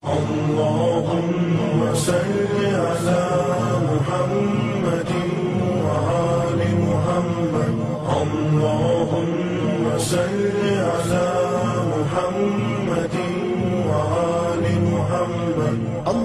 اللهم صل على محمد وآل محمد. اللهم صل على محمد وآل محمد.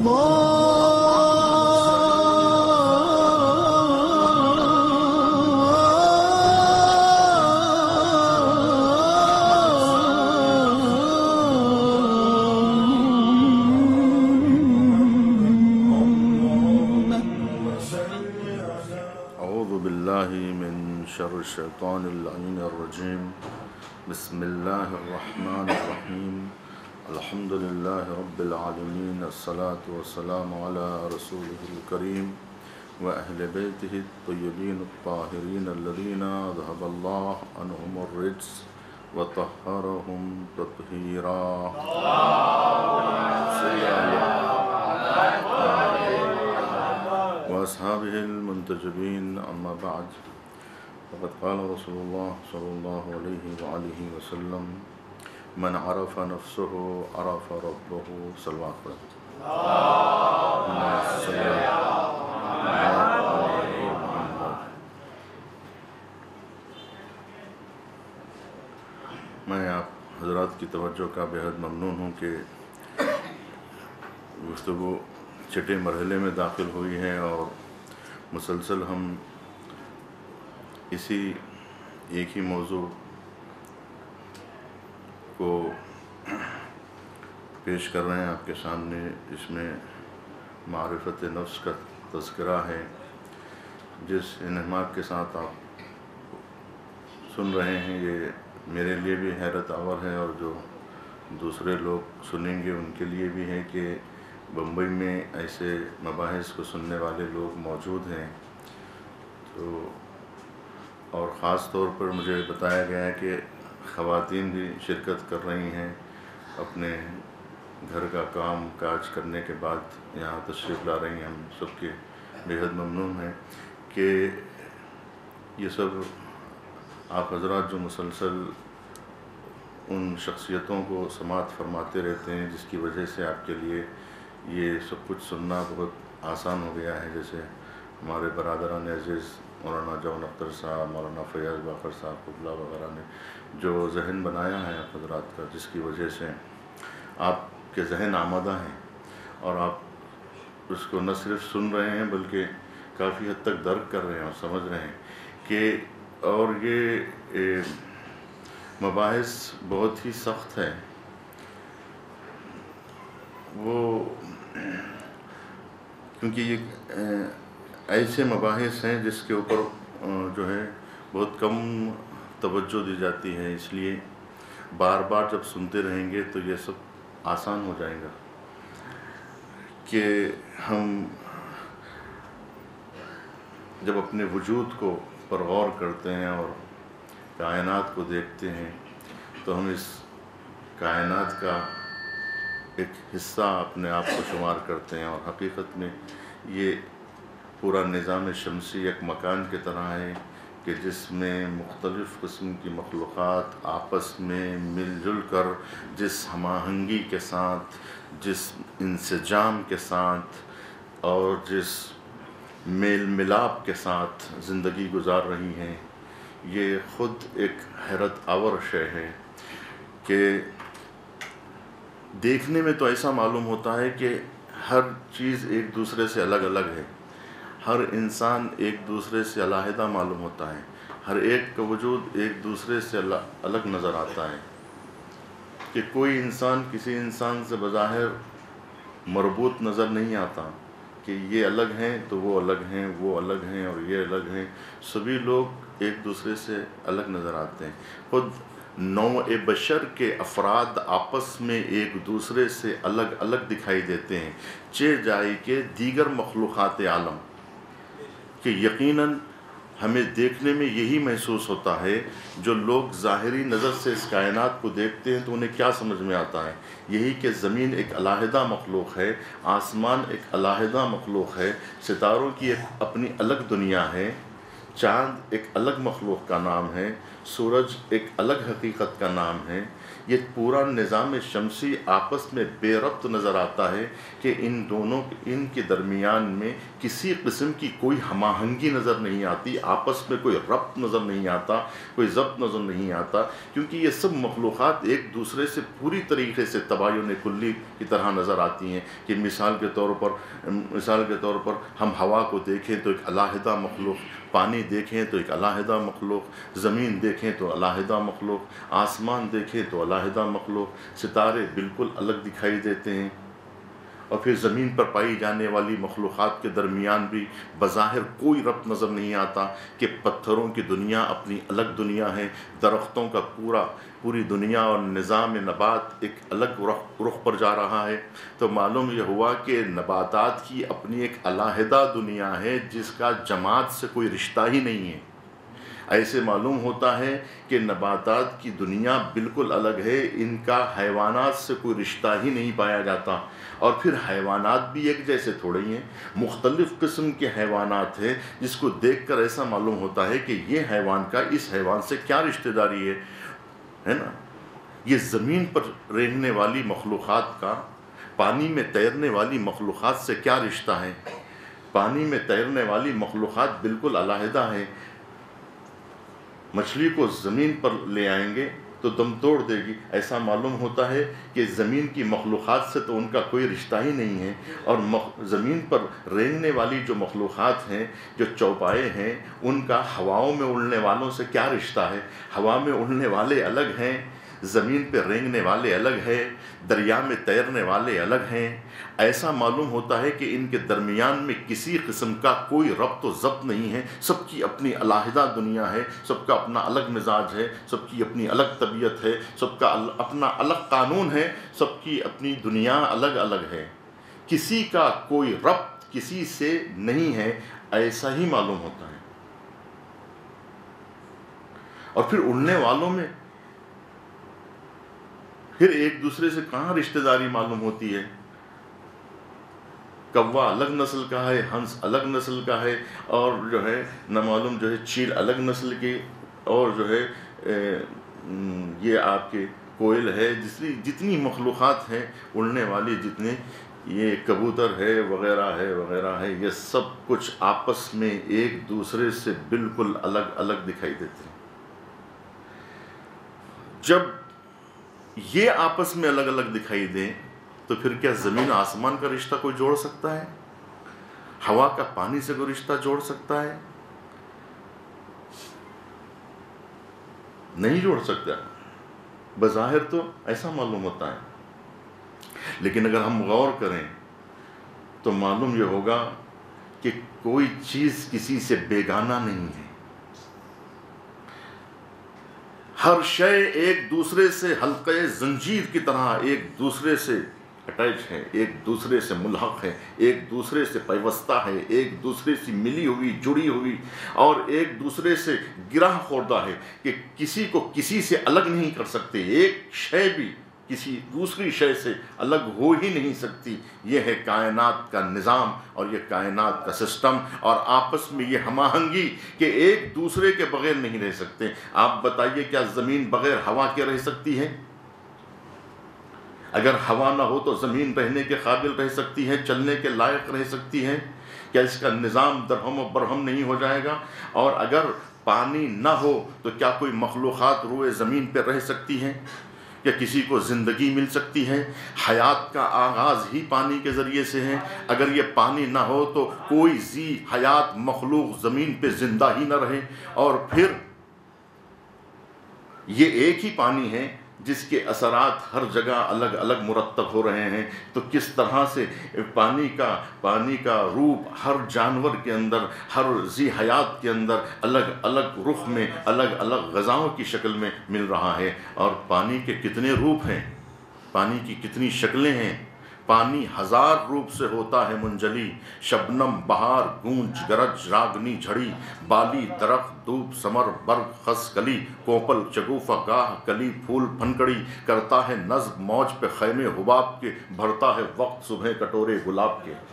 شر الشیطان اللعین الرجیم. بسم اللہ الرحمن الرحیم. الحمد للہ رب العالمین. الصلاة والسلام علی رسولہ الکریم وأہل بیتہ الطیبین الطاہرین الذین اذہب اللہ عنہم الرجس وطہرہم تطہیرا. وأصحابہ المنتجبین. اما بعد، فقد قال رسول اللہ صلی اللہ علیہ وآلہ وسلم: من عرف نفسه عرف ربه. صلوات پڑھیں. میں آپ حضرات کی توجہ کا بہت ممنون ہوں کہ گفتگو چھٹے مرحلے میں داخل ہوئی ہے اور مسلسل ہم اسی ایک ہی موضوع کو پیش کر رہے ہیں آپ کے سامنے. اس میں معرفت نفس کا تذکرہ ہے. جس انہماک کے ساتھ آپ سن رہے ہیں یہ میرے لیے بھی حیرت آور ہے اور جو دوسرے لوگ سنیں گے ان کے لیے بھی ہے کہ بمبئی میں ایسے مباحث کو سننے والے لوگ موجود ہیں. تو اور خاص طور پر مجھے بتایا گیا ہے کہ خواتین بھی شرکت کر رہی ہیں. اپنے گھر کا کام کاج کرنے کے بعد یہاں تشریف لا رہی ہیں. ہم سب کے بےحد ممنون ہیں کہ یہ سب آپ حضرات جو مسلسل ان شخصیتوں کو سماعت فرماتے رہتے ہیں جس کی وجہ سے آپ کے لیے یہ سب کچھ سننا بہت آسان ہو گیا ہے. جیسے ہمارے برادران عزیز مولانا جون اختر صاحب، مولانا فیاض باقر صاحب قبلہ وغیرہ نے جو ذہن بنایا ہے آپ حضرات کا، جس کی وجہ سے آپ کے ذہن آمادہ ہیں اور آپ اس کو نہ صرف سن رہے ہیں بلکہ کافی حد تک درک کر رہے ہیں اور سمجھ رہے ہیں کہ اور یہ مباحث بہت ہی سخت ہے. وہ کیونکہ یہ ایسے مباحث ہیں جس کے اوپر جو ہے بہت کم توجہ دی جاتی ہے. اس لیے بار بار جب سنتے رہیں گے تو یہ سب آسان ہو جائے گا کہ ہم جب اپنے وجود کو پر غور کرتے ہیں اور کائنات کو دیکھتے ہیں تو ہم اس کائنات کا ایک حصہ اپنے آپ کو شمار کرتے ہیں. اور حقیقت میں یہ پورا نظام شمسی ایک مکان کی طرح ہے کہ جس میں مختلف قسم کی مخلوقات آپس میں مل جل کر جس ہم آہنگی کے ساتھ، جس انسجام کے ساتھ اور جس میل ملاپ کے ساتھ زندگی گزار رہی ہیں، یہ خود ایک حیرت آور شے ہے کہ دیکھنے میں تو ایسا معلوم ہوتا ہے کہ ہر چیز ایک دوسرے سے الگ الگ ہے. ہر انسان ایک دوسرے سے علیحدہ معلوم ہوتا ہے. ہر ایک کا وجود ایک دوسرے سے الگ نظر آتا ہے کہ کوئی انسان کسی انسان سے بظاہر مربوط نظر نہیں آتا کہ یہ الگ ہیں تو وہ الگ ہیں، وہ الگ ہیں اور یہ الگ ہیں. سبھی لوگ ایک دوسرے سے الگ نظر آتے ہیں. خود نوع بشر کے افراد آپس میں ایک دوسرے سے الگ الگ دکھائی دیتے ہیں چہ جائے کہ دیگر مخلوقات عالم، کہ یقیناً ہمیں دیکھنے میں یہی محسوس ہوتا ہے. جو لوگ ظاہری نظر سے اس کائنات کو دیکھتے ہیں تو انہیں کیا سمجھ میں آتا ہے؟ یہی کہ زمین ایک علیحدہ مخلوق ہے، آسمان ایک علیحدہ مخلوق ہے، ستاروں کی ایک اپنی الگ دنیا ہے، چاند ایک الگ مخلوق کا نام ہے، سورج ایک الگ حقیقت کا نام ہے. یہ پورا نظام شمسی آپس میں بے ربط نظر آتا ہے کہ ان کے درمیان میں کسی قسم کی کوئی ہم آہنگی نظر نہیں آتی، آپس میں کوئی ربط نظر نہیں آتا، کوئی ضبط نظر نہیں آتا، کیونکہ یہ سب مخلوقات ایک دوسرے سے پوری طریقے سے تباین کلی کی طرح نظر آتی ہیں. کہ مثال کے طور پر ہم ہوا کو دیکھیں تو ایک علیحدہ مخلوق، پانی دیکھیں تو ایک علیحدہ مخلوق، زمین دیکھیں تو علیحدہ مخلوق، آسمان دیکھیں تو علیحدہ مخلوق، ستارے بالکل الگ دکھائی دیتے ہیں. اور پھر زمین پر پائی جانے والی مخلوقات کے درمیان بھی بظاہر کوئی ربط نظر نہیں آتا کہ پتھروں کی دنیا اپنی الگ دنیا ہے، درختوں کا پوری دنیا اور نظام نبات ایک الگ رخ پر جا رہا ہے. تو معلوم یہ ہوا کہ نباتات کی اپنی ایک علیحدہ دنیا ہے جس کا جماعت سے کوئی رشتہ ہی نہیں ہے. ایسے معلوم ہوتا ہے کہ نباتات کی دنیا بالکل الگ ہے، ان کا حیوانات سے کوئی رشتہ ہی نہیں پایا جاتا. اور پھر حیوانات بھی ایک جیسے تھوڑے ہی ہیں، مختلف قسم کے حیوانات ہیں جس کو دیکھ کر ایسا معلوم ہوتا ہے کہ یہ حیوان کا اس حیوان سے کیا رشتہ داری ہے نا. یہ زمین پر رہنے والی مخلوقات کا پانی میں تیرنے والی مخلوقات سے کیا رشتہ ہے. پانی میں تیرنے والی مخلوقات بالکل علیحدہ ہیں. مچھلی کو زمین پر لے آئیں گے تو دم توڑ دے گی. ایسا معلوم ہوتا ہے کہ زمین کی مخلوقات سے تو ان کا کوئی رشتہ ہی نہیں ہے. اور زمین پر رینگنے والی جو مخلوقات ہیں، جو چوپائے ہیں، ان کا ہواؤں میں اڑنے والوں سے کیا رشتہ ہے. ہوا میں اڑنے والے الگ ہیں، زمین پہ رینگنے والے الگ ہیں، دریا میں تیرنے والے الگ ہیں. ایسا معلوم ہوتا ہے کہ ان کے درمیان میں کسی قسم کا کوئی ربط و ضبط نہیں ہے. سب کی اپنی علیحدہ دنیا ہے، سب کا اپنا الگ مزاج ہے، سب کی اپنی الگ طبیعت ہے، سب کا اپنا الگ قانون ہے، سب کی اپنی دنیا الگ الگ ہے. کسی کا کوئی ربط کسی سے نہیں ہے، ایسا ہی معلوم ہوتا ہے. اور پھر اڑنے والوں میں پھر ایک دوسرے سے کہاں رشتہ داری معلوم ہوتی ہے. کوا الگ نسل کا ہے، ہنس الگ نسل کا ہے، اور جو ہے نہ معلوم جو ہے چیل الگ نسل کی، اور جو ہے یہ آپ کے کوئل ہے، جتنی مخلوقات ہیں اڑنے والی، جتنے یہ کبوتر ہے وغیرہ ہے، یہ سب کچھ آپس میں ایک دوسرے سے بالکل الگ الگ دکھائی دیتے ہیں. جب یہ آپس میں الگ الگ دکھائی دیں تو پھر کیا زمین آسمان کا رشتہ کوئی جوڑ سکتا ہے؟ ہوا کا پانی سے کوئی رشتہ جوڑ سکتا ہے؟ نہیں جوڑ سکتا. بظاہر تو ایسا معلوم ہوتا ہے، لیکن اگر ہم غور کریں تو معلوم یہ ہوگا کہ کوئی چیز کسی سے بیگانہ نہیں ہے. ہر شے ایک دوسرے سے حلقے زنجیر کی طرح ایک دوسرے سے اٹیچ ہے، ایک دوسرے سے ملحق ہے، ایک دوسرے سے پیوستہ ہے، ایک دوسرے سے ملی ہوئی، جڑی ہوئی، اور ایک دوسرے سے گرہ خوردہ ہے کہ کسی کو کسی سے الگ نہیں کر سکتے. ایک شے بھی کسی دوسری شے سے الگ ہو ہی نہیں سکتی. یہ ہے کائنات کا نظام اور یہ کائنات کا سسٹم، اور آپس میں یہ ہم آہنگی کہ ایک دوسرے کے بغیر نہیں رہ سکتے. آپ بتائیے کیا زمین بغیر ہوا کے رہ سکتی ہے؟ اگر ہوا نہ ہو تو زمین رہنے کے قابل رہ سکتی ہے، چلنے کے لائق رہ سکتی ہے؟ کیا اس کا نظام درہم و برہم نہیں ہو جائے گا؟ اور اگر پانی نہ ہو تو کیا کوئی مخلوقات روئے زمین پہ رہ سکتی ہیں؟ کیا کسی کو زندگی مل سکتی ہے؟ حیات کا آغاز ہی پانی کے ذریعے سے ہے. اگر یہ پانی نہ ہو تو کوئی ذی حیات مخلوق زمین پہ زندہ ہی نہ رہے. اور پھر یہ ایک ہی پانی ہے جس کے اثرات ہر جگہ الگ الگ مرتب ہو رہے ہیں. تو کس طرح سے پانی کا روپ ہر جانور کے اندر، ہر ذی حیات کے اندر الگ الگ رخ میں، الگ الگ غذاؤں کی شکل میں مل رہا ہے. اور پانی کے کتنے روپ ہیں، پانی کی کتنی شکلیں ہیں. پانی 1000 روپ سے ہوتا ہے منجلی. شبنم بہار گونج گرج راگنی جھڑی، بالی درخت دھوپ سمر برگ خس کلی، کوپل شگوفہ گاہ کلی پھول پھنکڑی. کرتا ہے نظم موج پہ خیمے حباب کے، بھرتا ہے وقت صبح کٹورے گلاب کے.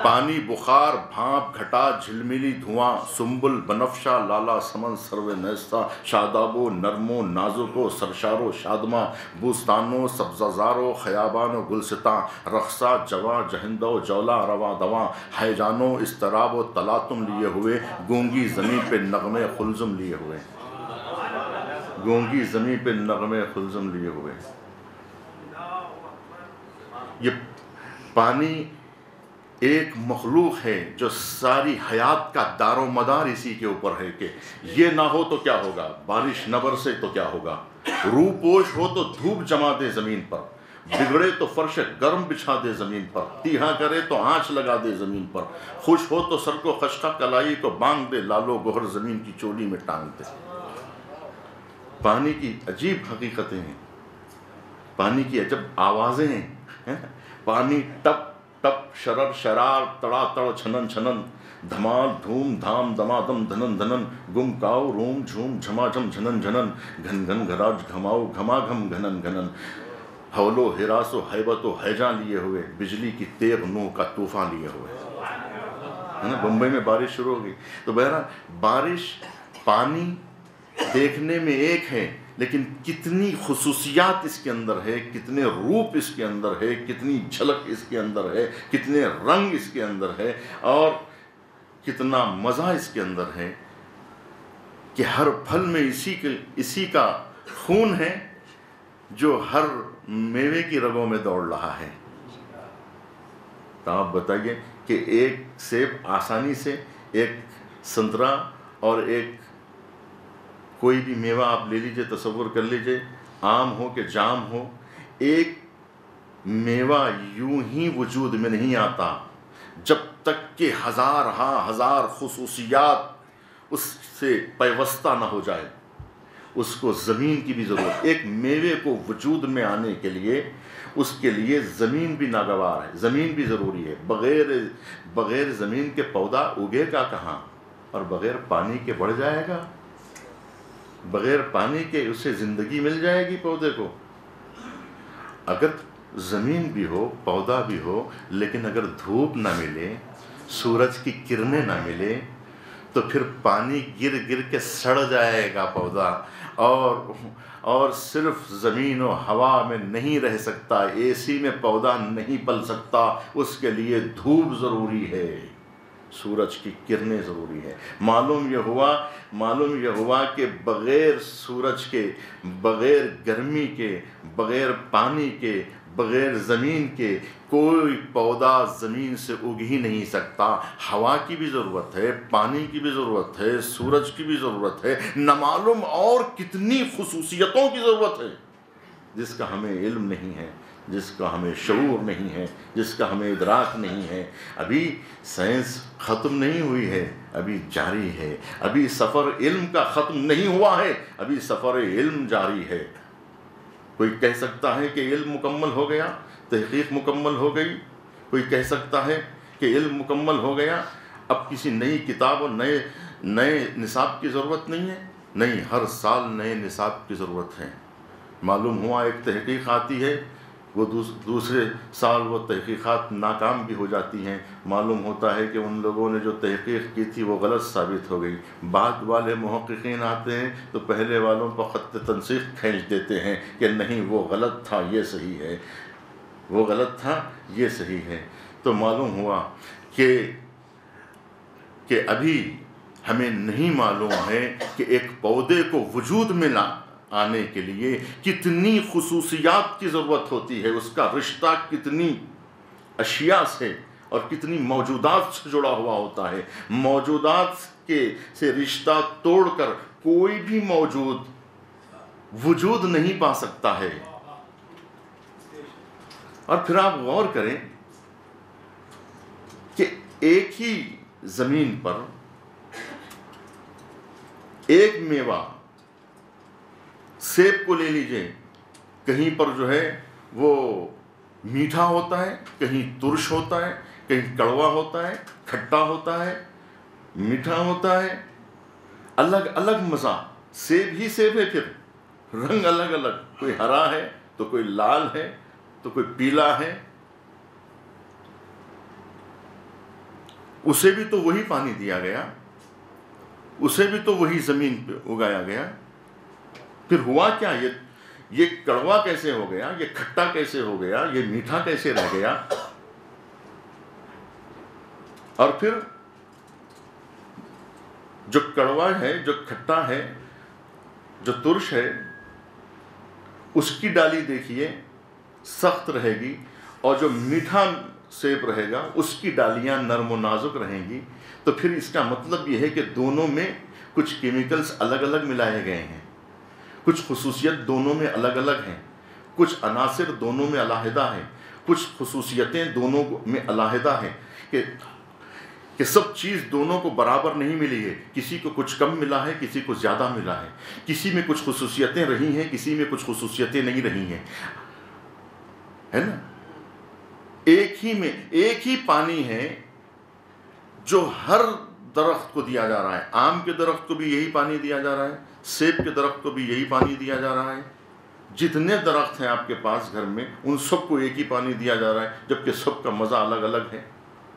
پانی بخار بھانپ گھٹا جھلملی دھواں سنبل بنفشہ لالا سمن سرو نیستا شادابو نرمو نازکو سرشارو شادماں بوستانو سبززارو خیابانو گلستاں رقصہ جواں جہندو جولا رواں دواں ہیجانو اضطراب و تلاطم لیے ہوئے گونگی زمین پہ نغمے خلزم لیے ہوئے، گونگی زمین پہ نغمے خلزم لیے ہوئے۔ یہ پانی ایک مخلوق ہے جو ساری حیات کا دار و مدار اسی کے اوپر ہے کہ یہ نہ ہو تو کیا ہوگا، بارش نہ برسے تو کیا ہوگا، روح پوش ہو تو دھوپ جما دے زمین پر، بگڑے تو فرش گرم بچھا دے زمین پر، تیہا کرے تو آنچ لگا دے زمین پر، خوش ہو تو سر کو خشخہ کلائی کو بانگ دے، لالو گوہر زمین کی چولی میں ٹانگ دے۔ پانی کی عجیب حقیقتیں ہیں، پانی کی عجب آوازیں ہیں۔ پانی ٹپ ٹپ شرر شرار تڑا تڑ چھنن چھنن دھمال دھوم دھام دمادم دھنن دھنن گم کاؤ روم جھوم جھما جھم جھنن جھنن گھن گھن گھراج گھماؤ گھما گھم گھنن گھنن حول و ہراس و حیبت و ہیجاں لیے ہوئے، بجلی کی تیغ نوح کا طوفان لیے ہوئے۔ بمبئی میں بارش شروع ہو گئی۔ تو بہرحال بارش پانی دیکھنے میں ایک ہے، لیکن کتنی خصوصیات اس کے اندر ہے، کتنے روپ اس کے اندر ہے، کتنی جھلک اس کے اندر ہے، کتنے رنگ اس کے اندر ہے، اور کتنا مزہ اس کے اندر ہے کہ ہر پھل میں اسی کا خون ہے جو ہر میوے کی رگوں میں دوڑ رہا ہے۔ تو آپ بتائیے کہ ایک سیب آسانی سے، ایک سنترا اور ایک کوئی بھی میوہ آپ لے لیجئے، تصور کر لیجئے، آم ہو کہ جام ہو، ایک میوہ یوں ہی وجود میں نہیں آتا جب تک کہ ہزار خصوصیات اس سے پیوستہ نہ ہو جائے۔ اس کو زمین کی بھی ضرورت، ایک میوے کو وجود میں آنے کے لیے اس کے لیے زمین بھی ناگوار ہے، زمین بھی ضروری ہے۔ بغیر زمین کے پودا اگے گا کہاں، اور بغیر پانی کے بڑھ جائے گا، بغیر پانی کے اسے زندگی مل جائے گی پودے کو۔ اگر زمین بھی ہو، پودا بھی ہو، لیکن اگر دھوپ نہ ملے، سورج کی کرنیں نہ ملے، تو پھر پانی گر گر کے سڑ جائے گا پودا، اور صرف زمین و ہوا میں نہیں رہ سکتا، اے سی میں پودا نہیں پل سکتا، اس کے لیے دھوپ ضروری ہے، سورج کی کرنیں ضروری ہے۔ معلوم یہ ہوا کہ بغیر سورج کے، بغیر گرمی کے، بغیر پانی کے، بغیر زمین کے کوئی پودا زمین سے اگ ہی نہیں سکتا۔ ہوا کی بھی ضرورت ہے، پانی کی بھی ضرورت ہے، سورج کی بھی ضرورت ہے، نہ معلوم اور کتنی خصوصیتوں کی ضرورت ہے جس کا ہمیں علم نہیں ہے، جس کا ہمیں شعور نہیں ہے، جس کا ہمیں ادراک نہیں ہے۔ ابھی سائنس ختم نہیں ہوئی ہے، ابھی جاری ہے، ابھی سفر علم کا ختم نہیں ہوا ہے، ابھی سفر علم جاری ہے۔ کوئی کہہ سکتا ہے کہ علم مکمل ہو گیا، تحقیق مکمل ہو گئی، کوئی کہہ سکتا ہے کہ علم مکمل ہو گیا، اب کسی نئی کتاب اور نئے نصاب کی ضرورت نہیں ہے۔ نہیں، ہر سال نئے نصاب کی ضرورت ہے۔ معلوم ہوا ایک تحقیق آتی ہے، وہ دوسرے سال وہ تحقیقات ناکام بھی ہو جاتی ہیں، معلوم ہوتا ہے کہ ان لوگوں نے جو تحقیق کی تھی وہ غلط ثابت ہو گئی۔ بعد والے محققین آتے ہیں تو پہلے والوں پر خط تنسیق کھینچ دیتے ہیں کہ نہیں، وہ غلط تھا، یہ صحیح ہے، وہ غلط تھا، یہ صحیح ہے۔ تو معلوم ہوا کہ ابھی ہمیں نہیں معلوم ہے کہ ایک پودے کو وجود میں آنے کے لیے کتنی خصوصیات کی ضرورت ہوتی ہے، اس کا رشتہ کتنی اشیاء سے اور کتنی موجودات سے جڑا ہوا ہوتا ہے۔ موجودات سے رشتہ توڑ کر کوئی بھی موجود وجود نہیں پا سکتا ہے۔ اور پھر آپ غور کریں کہ ایک ہی زمین پر ایک میوہ، سیب کو لے لیجئے، کہیں پر جو ہے وہ میٹھا ہوتا ہے، کہیں ترش ہوتا ہے، کہیں کڑوا ہوتا ہے، کھٹا ہوتا ہے، میٹھا ہوتا ہے، الگ الگ مزہ۔ سیب ہی سیب ہے، پھر رنگ الگ الگ، کوئی ہرا ہے تو کوئی لال ہے تو کوئی پیلا ہے۔ اسے بھی تو وہی پانی دیا گیا، اسے بھی تو وہی زمین پہ اگایا گیا، پھر ہوا کیا؟ یہ کڑوا کیسے ہو گیا، یہ کھٹا کیسے ہو گیا، یہ میٹھا کیسے رہ گیا؟ اور پھر جو کڑوا ہے، جو کھٹا ہے، جو ترش ہے، اس کی ڈالی دیکھیے سخت رہے گی، اور جو میٹھا سیب رہے گا اس کی ڈالیاں نرم و نازک رہیں گی۔ تو پھر اس کا مطلب یہ ہے کہ دونوں میں کچھ کیمیکلز الگ الگ ملائے گئے ہیں، کچھ خصوصیت دونوں میں الگ الگ ہیں، کچھ عناصر دونوں میں علیحدہ ہیں، کچھ خصوصیتیں دونوں میں علیحدہ ہیں، کہ سب چیز دونوں کو برابر نہیں ملی ہے، کسی کو کچھ کم ملا ہے، کسی کو زیادہ ملا ہے، کسی میں کچھ خصوصیتیں رہی ہیں، کسی میں کچھ خصوصیتیں نہیں رہی ہیں، ہے نا؟ ایک ہی پانی ہے جو ہر درخت کو دیا جا رہا ہے، آم کے درخت کو بھی یہی پانی دیا جا رہا ہے، سیب کے درخت کو بھی یہی پانی دیا جا رہا ہے، جتنے درخت ہیں آپ کے پاس گھر میں ان سب کو ایک ہی پانی دیا جا رہا ہے، جبکہ سب کا مزہ الگ الگ ہے۔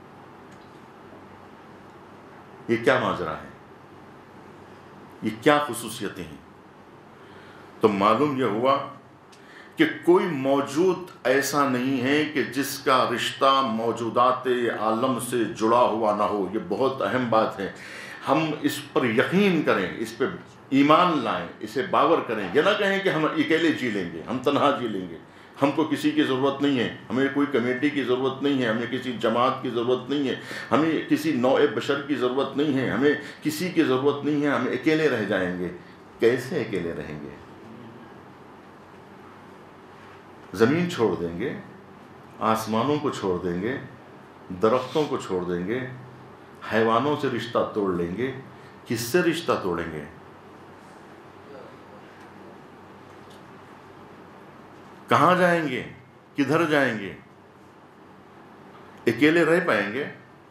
یہ کیا ماجرا ہے؟ یہ کیا خصوصیتیں ہیں؟ تو معلوم یہ ہوا کہ کوئی موجود ایسا نہیں ہے کہ جس کا رشتہ موجودات عالم سے جڑا ہوا نہ ہو۔ یہ بہت اہم بات ہے، ہم اس پر یقین کریں، اس پہ ایمان لائیں، اسے باور کریں۔ یہ نہ کہیں کہ ہم اکیلے جی لیں گے، ہم تنہا جی لیں گے، ہم کو کسی کی ضرورت نہیں ہے، ہمیں کوئی کمیٹی کی ضرورت نہیں ہے، ہمیں کسی جماعت کی ضرورت نہیں ہے، ہمیں کسی نوع بشر کی ضرورت نہیں ہے، ہمیں کسی کی ضرورت نہیں ہے، ہم اکیلے رہ جائیں گے۔ کیسے اکیلے رہیں گے؟ زمین چھوڑ دیں گے، آسمانوں کو چھوڑ دیں گے، درختوں کو چھوڑ دیں گے، حیوانوں سے رشتہ توڑ لیں گے۔ کس سے رشتہ توڑیں گے؟ کہاں جائیں گے؟ کدھر جائیں گے؟ اکیلے رہ پائیں گے؟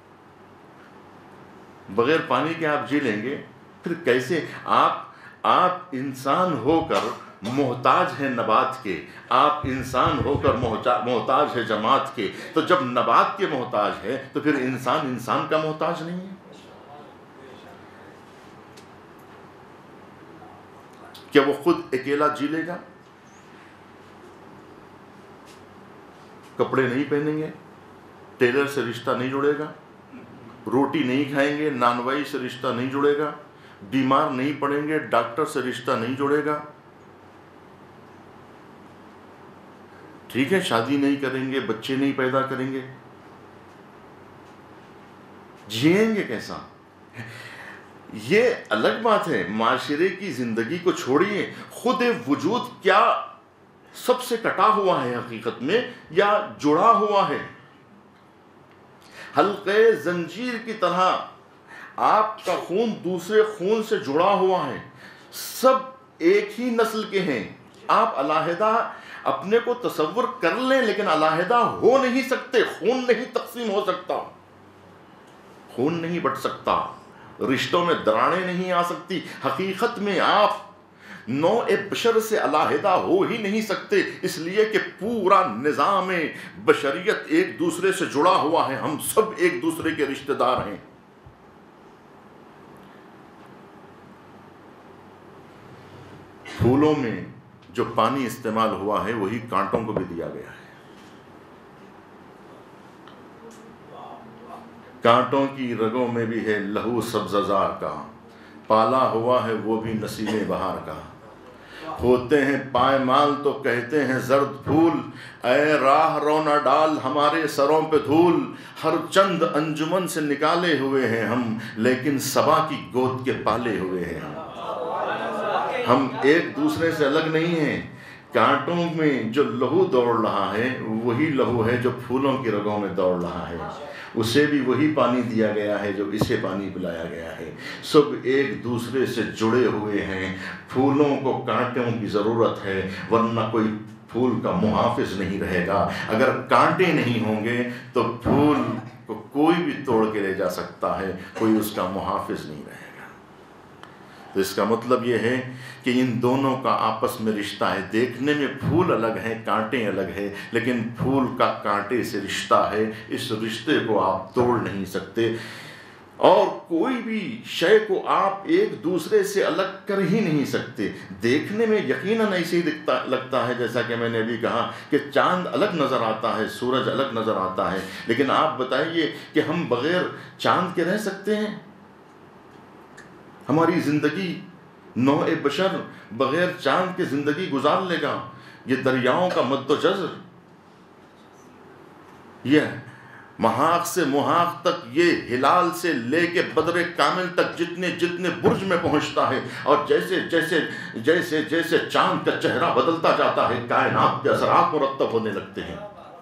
بغیر پانی کے آپ جی لیں گے؟ پھر کیسے؟ آپ انسان ہو کر محتاج ہیں نبات کے، آپ انسان ہو کر محتاج ہے جماعت کے، تو جب نبات کے محتاج ہے تو پھر انسان کا محتاج نہیں ہے؟ کیا وہ خود اکیلا جی لے گا؟ کپڑے نہیں پہنیں گے، ٹیلر سے رشتہ نہیں جڑے گا، روٹی نہیں کھائیں گے، نانوائی سے رشتہ نہیں جڑے گا، بیمار نہیں پڑیں گے، ڈاکٹر سے رشتہ نہیں جڑے گا، ٹھیک ہے، شادی نہیں کریں گے، بچے نہیں پیدا کریں گے، جئیں گے کیسا؟ یہ الگ بات ہے، معاشرے کی زندگی کو چھوڑیے، خود وجود کیا سب سے کٹا ہوا ہے حقیقت میں یا جڑا ہوا ہے؟ حلقے زنجیر کی طرح آپ کا خون دوسرے خون سے جڑا ہوا ہے، سب ایک ہی نسل کے ہیں۔ آپ علیحدہ اپنے کو تصور کر لیں لیکن علیحدہ ہو نہیں سکتے، خون نہیں تقسیم ہو سکتا، خون نہیں بٹ سکتا، رشتوں میں دراڑیں نہیں آ سکتی۔ حقیقت میں آپ نوع بشر سے علیحدہ ہو ہی نہیں سکتے، اس لیے کہ پورا نظام بشریت ایک دوسرے سے جڑا ہوا ہے، ہم سب ایک دوسرے کے رشتہ دار ہیں۔ پھولوں میں جو پانی استعمال ہوا ہے وہی کانٹوں کو بھی دیا گیا ہے۔ کانٹوں کی رگوں میں بھی ہے لہو سبززار کا، پالا ہوا ہے وہ بھی نسیم بہار کا۔ ہوتے ہیں پائمال تو کہتے ہیں زرد پھول، اے راہ رونا ڈال ہمارے سروں پہ دھول۔ ہر چند انجمن سے نکالے ہوئے ہیں ہم، لیکن صبا کی گود کے پالے ہوئے ہیں ہم ایک دوسرے سے الگ نہیں ہیں۔ کانٹوں میں جو لہو دوڑ رہا ہے وہی لہو ہے جو پھولوں کی رگوں میں دوڑ رہا ہے، اسے بھی وہی پانی دیا گیا ہے جو اسے پانی پلایا گیا ہے۔ سب ایک دوسرے سے جڑے ہوئے ہیں۔ پھولوں کو کانٹوں کی ضرورت ہے ورنہ کوئی پھول کا محافظ نہیں رہے گا۔ اگر کانٹے نہیں ہوں گے تو پھول کو کوئی بھی توڑ کے لے جا سکتا ہے، کوئی اس کا محافظ نہیں رہے گا۔ تو اس کا مطلب یہ ہے کہ ان دونوں کا آپس میں رشتہ ہے. دیکھنے میں پھول الگ ہیں، کانٹے الگ ہیں، لیکن پھول کا کانٹے سے رشتہ ہے. اس رشتے کو آپ توڑ نہیں سکتے، اور کوئی بھی شے کو آپ ایک دوسرے سے الگ کر ہی نہیں سکتے. دیکھنے میں یقیناً ایسے ہی لگتا ہے، جیسا کہ میں نے ابھی کہا کہ چاند الگ نظر آتا ہے، سورج الگ نظر آتا ہے، لیکن آپ بتائیے کہ ہم بغیر چاند کے رہ سکتے ہیں؟ ہماری زندگی، نوع بشر بغیر چاند کے زندگی گزار لے گا؟ یہ دریاؤں کا مد و جزر، یہ محاق سے محاق تک، یہ ہلال سے لے کے بدر کامل تک جتنے جتنے برج میں پہنچتا ہے، اور جیسے جیسے جیسے جیسے چاند کا چہرہ بدلتا جاتا ہے، کائنات کے اثرات مرتب ہونے لگتے ہیں.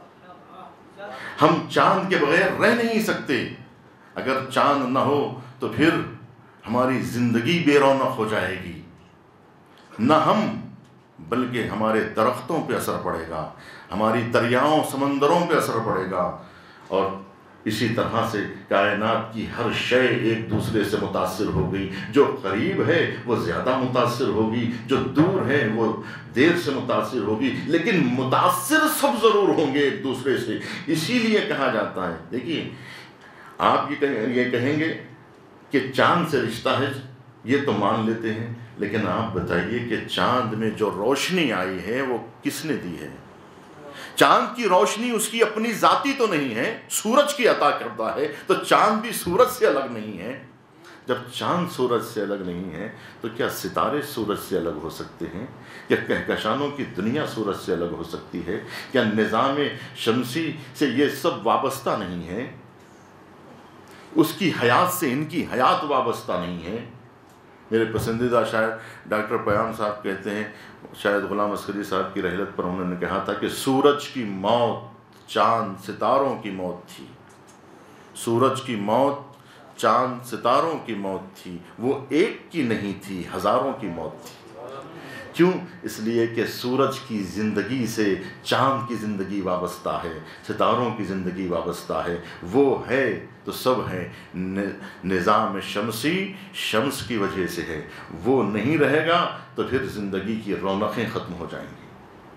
ہم چاند کے بغیر رہ نہیں سکتے. اگر چاند نہ ہو تو پھر ہماری زندگی بے رونق ہو جائے گی. نہ ہم بلکہ ہمارے درختوں پہ اثر پڑے گا، ہماری دریاؤں سمندروں پہ اثر پڑے گا، اور اسی طرح سے کائنات کی ہر شے ایک دوسرے سے متاثر ہوگی. جو قریب ہے وہ زیادہ متاثر ہوگی، جو دور ہے وہ دیر سے متاثر ہوگی، لیکن متاثر سب ضرور ہوں گے ایک دوسرے سے. اسی لیے کہا جاتا ہے، دیکھیے آپ یہ کہیں گے کہ چاند سے رشتہ ہے، یہ تو مان لیتے ہیں، لیکن آپ بتائیے کہ چاند میں جو روشنی آئی ہے وہ کس نے دی ہے؟ چاند کی روشنی اس کی اپنی ذاتی تو نہیں ہے، سورج کی عطا کردہ ہے. تو چاند بھی سورج سے الگ نہیں ہے. جب چاند سورج سے الگ نہیں ہے تو کیا ستارے سورج سے الگ ہو سکتے ہیں؟ کیا کہکشانوں کی دنیا سورج سے الگ ہو سکتی ہے؟ کیا نظام شمسی سے یہ سب وابستہ نہیں ہے؟ اس کی حیات سے ان کی حیات وابستہ نہیں ہے. میرے پسندیدہ شاعر ڈاکٹر پیام صاحب کہتے ہیں، شاید غلام عسکری صاحب کی رحلت پر انہوں نے کہا تھا کہ سورج کی موت چاند ستاروں کی موت تھی. سورج کی موت چاند ستاروں کی موت تھی، وہ ایک کی نہیں تھی، ہزاروں کی موت تھی. کیوں؟ اس لیے کہ سورج کی زندگی سے چاند کی زندگی وابستہ ہے، ستاروں کی زندگی وابستہ ہے. وہ ہے تو سب ہے. نظام شمسی شمس کی وجہ سے ہے، وہ نہیں رہے گا تو پھر زندگی کی رونقیں ختم ہو جائیں گی.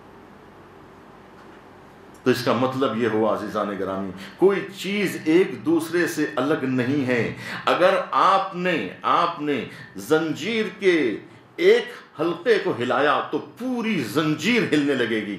تو اس کا مطلب یہ ہوا عزیزان گرامی، کوئی چیز ایک دوسرے سے الگ نہیں ہے. اگر آپ نے زنجیر کے ایک حلقے کو ہلایا تو پوری زنجیر ہلنے لگے گی.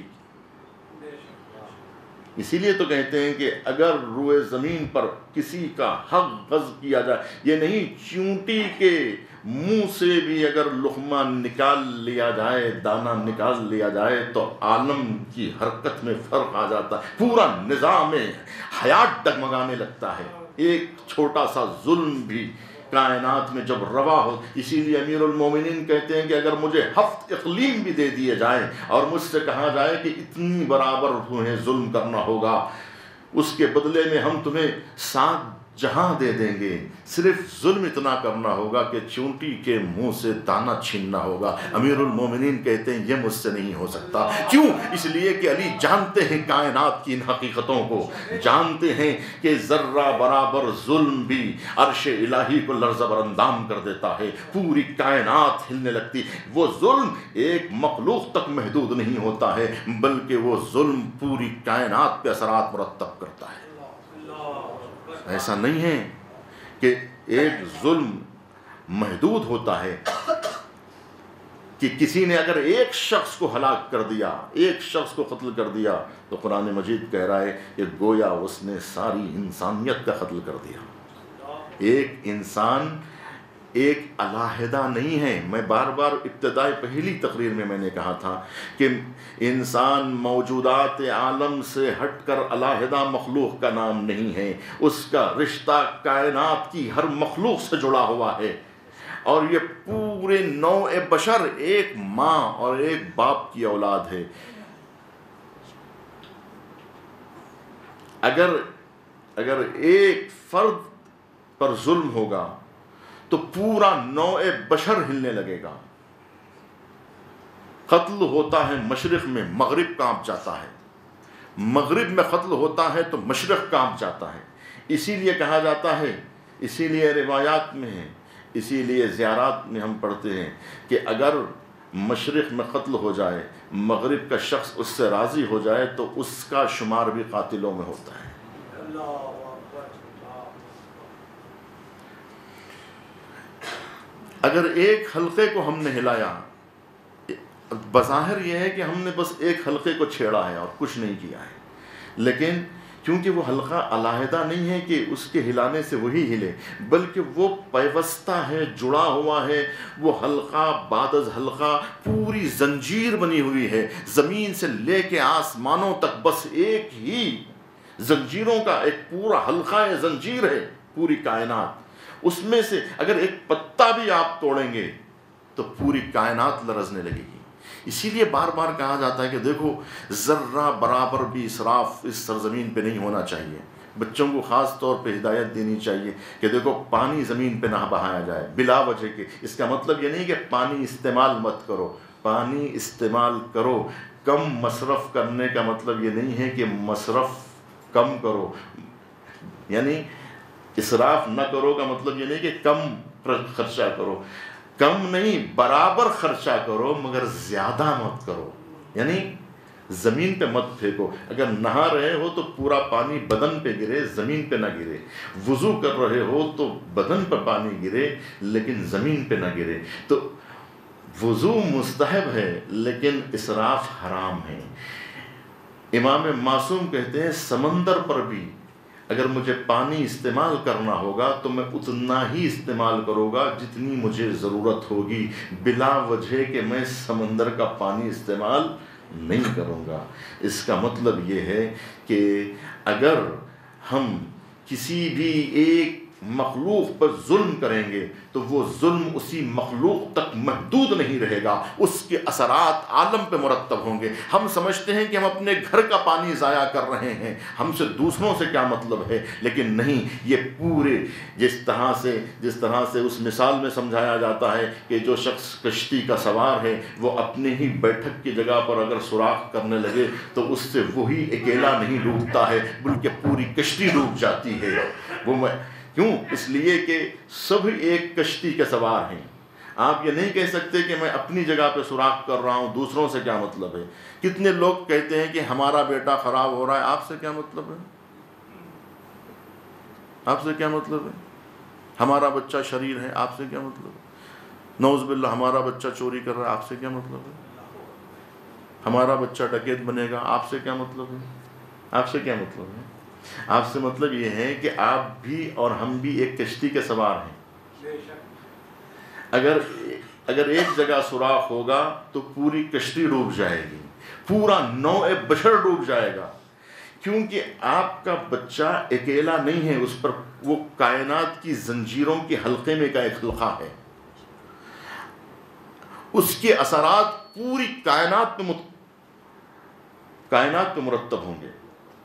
اسی لیے تو کہتے ہیں کہ اگر روئے زمین پر کسی کا حق غصب کیا جائے، یہ نہیں چونٹی کے منہ سے بھی اگر لقمہ نکال لیا جائے، دانہ نکال لیا جائے تو عالم کی حرکت میں فرق آ جاتا ہے، پورا نظام حیات ڈگمگانے لگتا ہے. ایک چھوٹا سا ظلم بھی کائنات میں جب روا ہو، اسی لیے امیر المومنین کہتے ہیں کہ اگر مجھے 7 اقلیم بھی دے دیے جائیں اور مجھ سے کہا جائے کہ اتنی برابر تمہیں ظلم کرنا ہوگا، اس کے بدلے میں ہم تمہیں 7 جہاں دے دیں گے، صرف ظلم اتنا کرنا ہوگا کہ چونٹی کے منہ سے دانہ چھیننا ہوگا. امیر المومنین کہتے ہیں یہ مجھ سے نہیں ہو سکتا. کیوں؟ اس لیے کہ علی جانتے ہیں کائنات کی ان حقیقتوں کو، جانتے ہیں کہ ذرہ برابر ظلم بھی عرش الہی کو لرزہ بر اندام کر دیتا ہے، پوری کائنات ہلنے لگتی. وہ ظلم ایک مخلوق تک محدود نہیں ہوتا ہے، بلکہ وہ ظلم پوری کائنات پہ اثرات مرتب کرتا ہے. ایسا نہیں ہے کہ ایک ظلم محدود ہوتا ہے، کہ کسی نے اگر ایک شخص کو ہلاک کر دیا، ایک شخص کو قتل کر دیا، تو قرآن مجید کہہ رہا ہے کہ گویا اس نے ساری انسانیت کا قتل کر دیا. ایک انسان ایک علیحدہ نہیں ہے. میں بار بار ابتدائی پہلی تقریر میں نے کہا تھا کہ انسان موجودات عالم سے ہٹ کر علیحدہ مخلوق کا نام نہیں ہے. اس کا رشتہ کائنات کی ہر مخلوق سے جڑا ہوا ہے، اور یہ پورے نوع بشر ایک ماں اور ایک باپ کی اولاد ہے. اگر ایک فرد پر ظلم ہوگا تو پورا نوع بشر ہلنے لگے گا. قتل ہوتا ہے مشرق میں، مغرب کانپ جاتا ہے. مغرب میں قتل ہوتا ہے تو مشرق کانپ جاتا ہے. اسی لیے کہا جاتا ہے، اسی لیے روایات میں ہے اسی لیے زیارات میں ہم پڑھتے ہیں کہ اگر مشرق میں قتل ہو جائے، مغرب کا شخص اس سے راضی ہو جائے تو اس کا شمار بھی قاتلوں میں ہوتا ہے۔ اگر ایک حلقے کو ہم نے ہلایا، بظاہر یہ ہے کہ ہم نے بس ایک حلقے کو چھیڑا ہے اور کچھ نہیں کیا ہے، لیکن کیونکہ وہ حلقہ علیحدہ نہیں ہے کہ اس کے ہلانے سے وہی ہلے، بلکہ وہ پیوستہ ہے، جڑا ہوا ہے، وہ حلقہ بعد از حلقہ پوری زنجیر بنی ہوئی ہے، زمین سے لے کے آسمانوں تک بس ایک ہی زنجیروں کا ایک پورا حلقہ زنجیر ہے پوری کائنات۔ اس میں سے اگر ایک پتا بھی آپ توڑیں گے تو پوری کائنات لرزنے لگے گی۔ اسی لیے بار بار کہا جاتا ہے کہ دیکھو ذرہ برابر بھی اسراف اس سرزمین پہ نہیں ہونا چاہیے۔ بچوں کو خاص طور پہ ہدایت دینی چاہیے کہ دیکھو پانی زمین پہ نہ بہایا جائے بلا وجہ کے۔ اس کا مطلب یہ نہیں کہ پانی استعمال مت کرو، پانی استعمال کرو، کم مصرف کرنے کا مطلب یہ نہیں ہے کہ مصرف کم کرو، یعنی اسراف نہ کرو کا مطلب یہ نہیں کہ کم خرچہ کرو، کم نہیں برابر خرچہ کرو مگر زیادہ مت کرو، یعنی زمین پہ مت پھینکو۔ اگر نہا رہے ہو تو پورا پانی بدن پہ گرے، زمین پہ نہ گرے، وضو کر رہے ہو تو بدن پہ پانی گرے لیکن زمین پہ نہ گرے۔ تو وضو مستحب ہے لیکن اسراف حرام ہے۔ امام معصوم کہتے ہیں سمندر پر بھی اگر مجھے پانی استعمال کرنا ہوگا تو میں اتنا ہی استعمال کروں گا جتنی مجھے ضرورت ہوگی، بلا وجہ کہ میں سمندر کا پانی استعمال نہیں کروں گا۔ اس کا مطلب یہ ہے کہ اگر ہم کسی بھی ایک مخلوق پر ظلم کریں گے تو وہ ظلم اسی مخلوق تک محدود نہیں رہے گا، اس کے اثرات عالم پہ مرتب ہوں گے۔ ہم سمجھتے ہیں کہ ہم اپنے گھر کا پانی ضائع کر رہے ہیں، ہم سے دوسروں سے کیا مطلب ہے، لیکن نہیں، یہ پورے جس طرح سے اس مثال میں سمجھایا جاتا ہے کہ جو شخص کشتی کا سوار ہے وہ اپنے ہی بیٹھک کی جگہ پر اگر سوراخ کرنے لگے تو اس سے وہی اکیلا نہیں ڈوبتا ہے بلکہ پوری کشتی ڈوب جاتی ہے۔ کیوں؟ اس لیے کہ سب ایک کشتی کے سوار ہیں۔ آپ یہ نہیں کہہ سکتے کہ میں اپنی جگہ پہ سوراخ کر رہا ہوں، دوسروں سے کیا مطلب ہے۔ کتنے لوگ کہتے ہیں کہ ہمارا بیٹا خراب ہو رہا ہے، آپ سے کیا مطلب ہے؟ آپ سے کیا مطلب ہے؟ ہمارا بچہ شریر ہے، آپ سے کیا مطلب ہے؟ نعوذ باللہ ہمارا بچہ چوری کر رہا ہے، آپ سے کیا مطلب ہے؟ ہمارا بچہ ڈکیت بنے گا، آپ سے کیا مطلب ہے؟ آپ سے کیا مطلب ہے؟ آپ سے مطلب یہ ہے کہ آپ بھی اور ہم بھی ایک کشتی کے سوار ہیں۔ اگر ایک جگہ سوراخ ہوگا تو پوری کشتی ڈوب جائے گی، پورا نوع بشر ڈوب جائے گا، کیونکہ آپ کا بچہ اکیلا نہیں ہے، اس پر وہ کائنات کی زنجیروں کے حلقے میں کا ایک حلقہ ہے، اس کے اثرات پوری کائنات پہ مرتب ہوں گے۔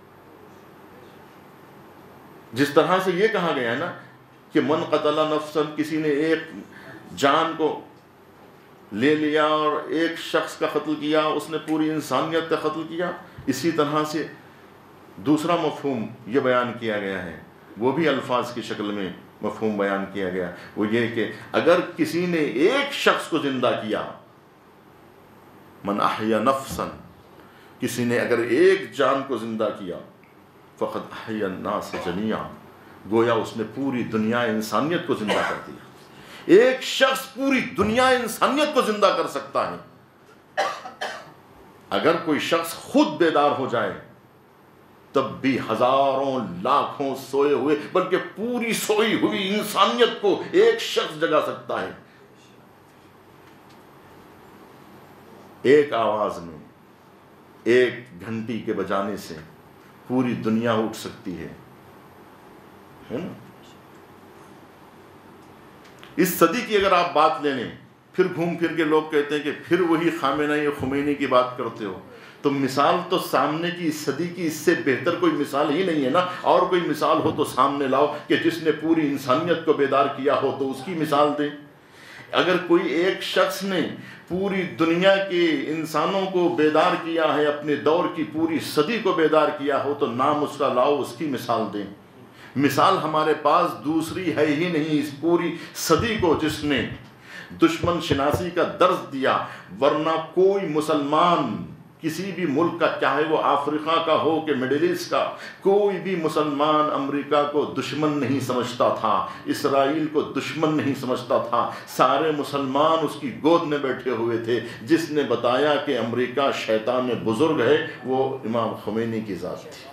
جس طرح سے یہ کہا گیا ہے نا کہ من قتل نفسا، کسی نے ایک جان کو لے لیا اور ایک شخص کا قتل کیا، اس نے پوری انسانیت کا قتل کیا۔ اسی طرح سے دوسرا مفہوم یہ بیان کیا گیا ہے، وہ بھی الفاظ کی شکل میں مفہوم بیان کیا گیا، وہ یہ کہ اگر کسی نے ایک شخص کو زندہ کیا، من احیا نفسا، کسی نے اگر ایک جان کو زندہ کیا، فقد احیا الناس جميعا، گویا اس نے پوری دنیا انسانیت کو زندہ کر دیا۔ ایک شخص پوری دنیا انسانیت کو زندہ کر سکتا ہے۔ اگر کوئی شخص خود بیدار ہو جائے تب بھی ہزاروں لاکھوں سوئے ہوئے بلکہ پوری سوئی ہوئی انسانیت کو ایک شخص جگا سکتا ہے۔ ایک آواز میں، ایک گھنٹی کے بجانے سے پوری دنیا اٹھ سکتی ہے نا؟ اس صدی کی اگر آپ بات لے لیں، پھر گھوم پھر کے لوگ کہتے ہیں کہ پھر وہی خامنہ خمینی کی بات کرتے ہو، تو مثال تو سامنے کی اس صدی کی اس سے بہتر کوئی مثال ہی نہیں ہے نا۔ اور کوئی مثال ہو تو سامنے لاؤ کہ جس نے پوری انسانیت کو بیدار کیا ہو تو اس کی مثال دیں۔ اگر کوئی ایک شخص نے پوری دنیا کے انسانوں کو بیدار کیا ہے، اپنے دور کی پوری صدی کو بیدار کیا ہو تو نام اس کا لاؤ، اس کی مثال دیں۔ مثال ہمارے پاس دوسری ہے ہی نہیں اس پوری صدی کو جس نے دشمن شناسی کا درس دیا، ورنہ کوئی مسلمان کسی بھی ملک کا، چاہے وہ افریقہ کا ہو کہ مڈل ایسٹ کا، کوئی بھی مسلمان امریکہ کو دشمن نہیں سمجھتا تھا، اسرائیل کو دشمن نہیں سمجھتا تھا، سارے مسلمان اس کی گود میں بیٹھے ہوئے تھے۔ جس نے بتایا کہ امریکہ شیطان بزرگ ہے وہ امام خمینی کی ذات تھی۔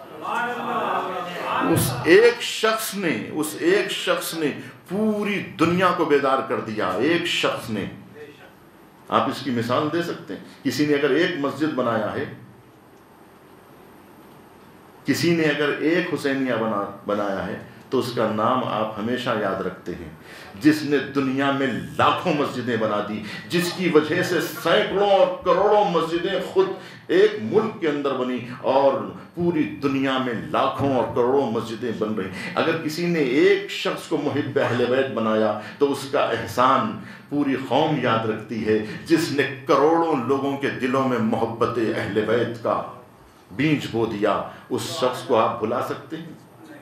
اس ایک شخص نے پوری دنیا کو بیدار کر دیا، ایک شخص نے۔ آپ اس کی مثال دے سکتے ہیں، کسی نے اگر ایک مسجد بنایا ہے، کسی نے اگر ایک حسینیہ بنایا ہے تو اس کا نام آپ ہمیشہ یاد رکھتے ہیں۔ جس نے دنیا میں لاکھوں مسجدیں بنا دی، جس کی وجہ سے سینکڑوں اور کروڑوں مسجدیں خود ایک ملک کے اندر بنی اور پوری دنیا میں لاکھوں اور کروڑوں مسجدیں بن رہی۔ اگر کسی نے ایک شخص کو محب اہل بیت بنایا تو اس کا احسان پوری قوم یاد رکھتی ہے۔ جس نے کروڑوں لوگوں کے دلوں میں محبت اہل بیت کا بیج بو دیا، اس شخص کو آپ بھلا سکتے ہیں؟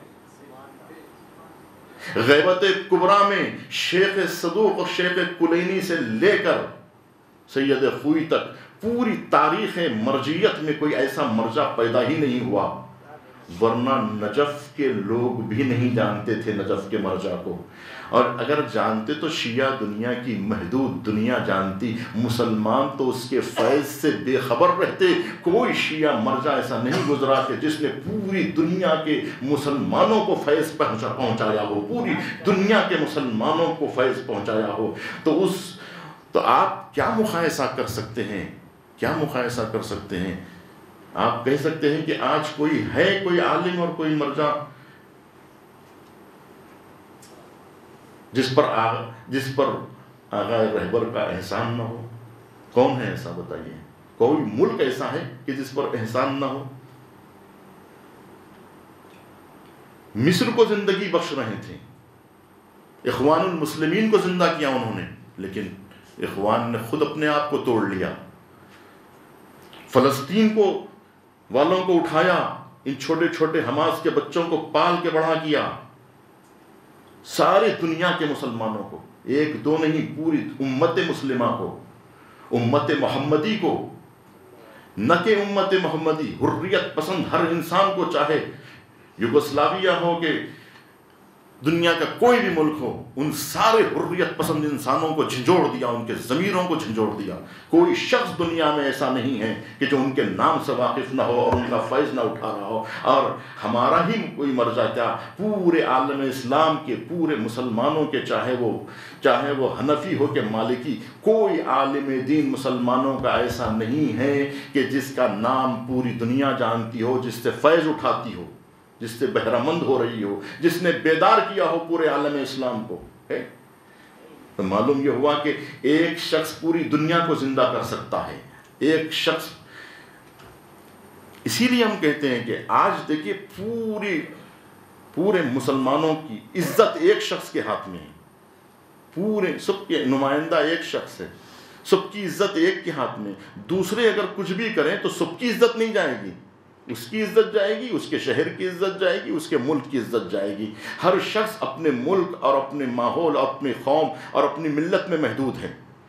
غیبت کبریٰ میں شیخ صدوق اور شیخ کلینی سے لے کر سید خوئی تک پوری تاریخ مرجعیت میں کوئی ایسا مرجع پیدا ہی نہیں ہوا، ورنہ نجف کے لوگ بھی نہیں جانتے تھے نجف کے مرجع کو، اور اگر جانتے تو شیعہ دنیا کی محدود دنیا جانتی، مسلمان تو اس کے فیض سے بے خبر رہتے۔ کوئی شیعہ مرجع ایسا نہیں گزرا کہ جس نے پوری دنیا کے مسلمانوں کو فیض پہنچایا ہو، پوری دنیا کے مسلمانوں کو فیض پہنچایا ہو۔ تو آپ کیا مقایسہ کر سکتے ہیں؟ کیا مقایسہ کر سکتے ہیں؟ آپ کہہ سکتے ہیں کہ آج کوئی عالم اور کوئی مرجع جس پر آغا رہبر کا احسان نہ ہو؟ کون ہے ایسا بتائیے؟ کوئی ملک ایسا ہے کہ جس پر احسان نہ ہو؟ مصر کو زندگی بخش رہے تھے، اخوان المسلمین کو زندہ کیا انہوں نے، لیکن اخوان نے خود اپنے آپ کو توڑ لیا۔ فلسطین والوں کو اٹھایا، ان چھوٹے چھوٹے حماس کے بچوں کو پال کے بڑا کیا، سارے دنیا کے مسلمانوں کو، ایک دو نہیں، پوری امت مسلمہ کو، امت محمدی کو، نہ کہ امت محمدی، حریت پسند ہر انسان کو، چاہے یوگوسلاویہ ہو کہ دنیا کا کوئی بھی ملک ہو، ان سارے حریت پسند انسانوں کو جھنجھوڑ دیا، ان کے ضمیروں کو جھنجھوڑ دیا۔ کوئی شخص دنیا میں ایسا نہیں ہے کہ جو ان کے نام سے واقف نہ ہو اور ان کا فیض نہ اٹھا رہا ہو۔ اور ہمارا ہی کوئی مرجع کیا، پورے عالم اسلام کے پورے مسلمانوں کے، چاہے وہ حنفی ہو کہ مالکی، کوئی عالم دین مسلمانوں کا ایسا نہیں ہے کہ جس کا نام پوری دنیا جانتی ہو، جس سے فیض اٹھاتی ہو، جس سے بہرہ مند ہو رہی ہو، جس نے بیدار کیا ہو پورے عالم اسلام کو ہے۔ تو معلوم یہ ہوا کہ ایک شخص پوری دنیا کو زندہ کر سکتا ہے، ایک شخص۔ اسی لیے ہم کہتے ہیں کہ آج دیکھیے پورے مسلمانوں کی عزت ایک شخص کے ہاتھ میں ہے، پورے سب کے نمائندہ ایک شخص ہے، سب کی عزت ایک کے ہاتھ میں۔ دوسرے اگر کچھ بھی کریں تو سب کی عزت نہیں جائے گی، اس کی عزت جائے گی، اس کے شہر کی عزت جائے گی، اس کے ملک کی عزت جائے گی۔ ہر شخص اپنے ملک اور اپنے ماحول اور اپنی قوم اور اپنی ملت میں محدود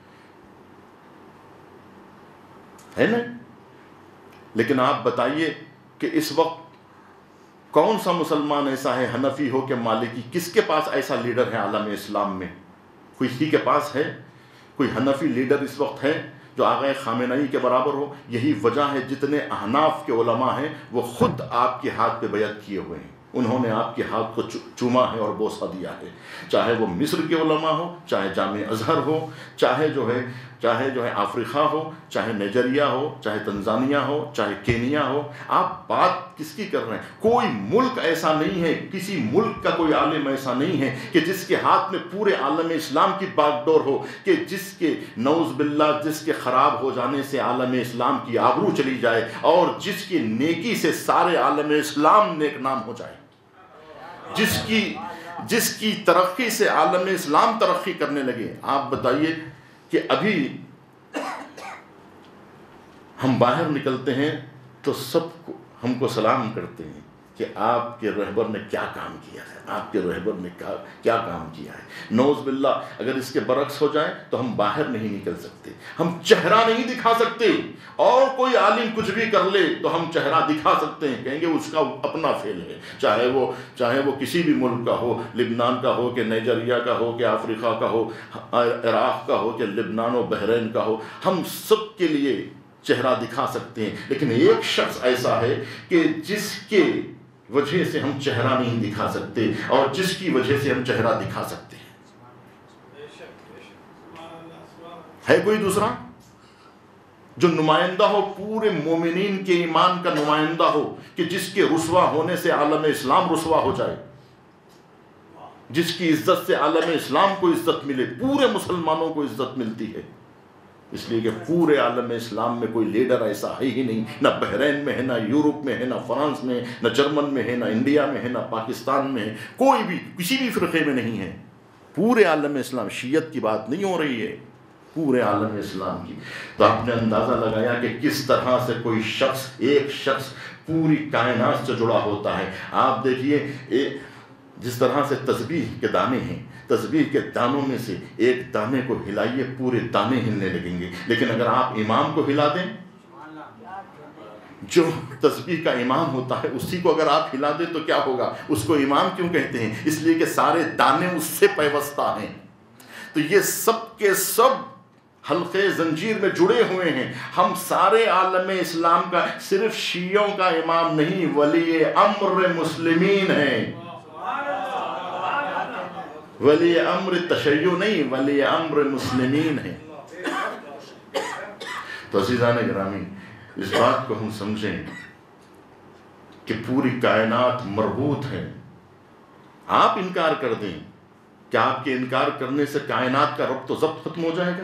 ہے نا؟ لیکن آپ بتائیے کہ اس وقت کون سا مسلمان ایسا ہے، حنفی ہو کہ مالکی، کس کے پاس ایسا لیڈر ہے عالم اسلام میں؟ کوئی کسی کے پاس ہے؟ کوئی حنفی لیڈر اس وقت ہے جو آغا خامنہئی کے برابر ہو؟ یہی وجہ ہے جتنے احناف کے علماء ہیں وہ خود آپ کے ہاتھ پہ بیعت کیے ہوئے ہیں، انہوں نے آپ کے ہاتھ کو چوما ہے اور بوسہ دیا ہے، چاہے وہ مصر کے علماء ہو، چاہے جامع ازہر ہو، چاہے جو ہے افریقہ ہو، چاہے نائجیریا ہو، چاہے تنزانیہ ہو، چاہے کینیا ہو۔ آپ بات کس کی کر رہے ہیں؟ کوئی ملک ایسا نہیں ہے، کسی ملک کا کوئی عالم ایسا نہیں ہے کہ جس کے ہاتھ میں پورے عالم اسلام کی باغ ڈور ہو، کہ جس کے نعوذ باللہ جس کے خراب ہو جانے سے عالم اسلام کی آبرو چلی جائے اور جس کی نیکی سے سارے عالم اسلام نیک نام ہو جائے، جس کی ترقی سے عالم اسلام ترقی کرنے لگے۔ آپ بتائیے کہ ابھی ہم باہر نکلتے ہیں تو سب کو ہم کو سلام کرتے ہیں، کہ آپ کے رہبر نے کیا کام کیا ہے، آپ کے رہبر نے کیا کام کیا ہے۔ نعوذ باللہ اگر اس کے برعکس ہو جائے تو ہم باہر نہیں نکل سکتے، ہم چہرہ نہیں دکھا سکتے، اور کوئی عالم کچھ بھی کر لے تو ہم چہرہ دکھا سکتے ہیں، کہیں گے اس کا اپنا فعل ہے، چاہے وہ کسی بھی ملک کا ہو، لبنان کا ہو کہ نائجیریا کا ہو کہ افریقہ کا ہو، عراق کا ہو کہ لبنان و بحرین کا ہو، ہم سب کے لیے چہرہ دکھا سکتے ہیں، لیکن ایک شخص ایسا ہے کہ جس کے وجہ سے ہم چہرہ نہیں دکھا سکتے اور جس کی وجہ سے ہم چہرہ دکھا سکتے ہیں۔ ہے کوئی دوسرا جو نمائندہ ہو پورے مومنین کے ایمان کا نمائندہ ہو، کہ جس کے رسوا ہونے سے عالم اسلام رسوا ہو جائے، جس کی عزت سے عالم اسلام کو عزت ملے، پورے مسلمانوں کو عزت ملتی ہے؟ اس لیے کہ پورے عالم اسلام میں کوئی لیڈر ایسا ہے ہی نہیں، نہ بحرین میں ہے، نہ یورپ میں ہے، نہ فرانس میں، نہ جرمن میں ہے، نہ انڈیا میں ہے، نہ پاکستان میں ہے، کوئی بھی کسی بھی فرقے میں نہیں ہے۔ پورے عالم اسلام، شیعت کی بات نہیں ہو رہی ہے، پورے عالم اسلام کی۔ تو آپ نے اندازہ لگایا کہ کس طرح سے کوئی شخص، ایک شخص پوری کائنات سے جڑا ہوتا ہے۔ آپ دیکھیے جس طرح سے تسبیح کے دانے ہیں، تسبیح کے دانوں میں سے ایک دانے کو ہلائیے پورے دانے ہلنے لگیں گے، لیکن اگر آپ امام کو ہلا دیں، جو تسبیح کا امام ہوتا ہے اسی کو اگر آپ ہلا دیں تو کیا ہوگا؟ اس کو امام کیوں کہتے ہیں؟ اس لیے کہ سارے دانے اس سے پیوستہ ہیں۔ تو یہ سب کے سب حلقے زنجیر میں جڑے ہوئے ہیں۔ ہم سارے عالم اسلام کا، صرف شیعوں کا امام نہیں، ولی امر مسلمین ہیں۔ ولی امر تشیع نہیں، ولی امر مسلمین ہیں۔ تو عزیزان گرامی، اس بات کو ہم سمجھیں کہ پوری کائنات مربوط ہے۔ آپ انکار کر دیں، کیا آپ کے انکار کرنے سے کائنات کا ربط و ضبط ختم ہو جائے گا؟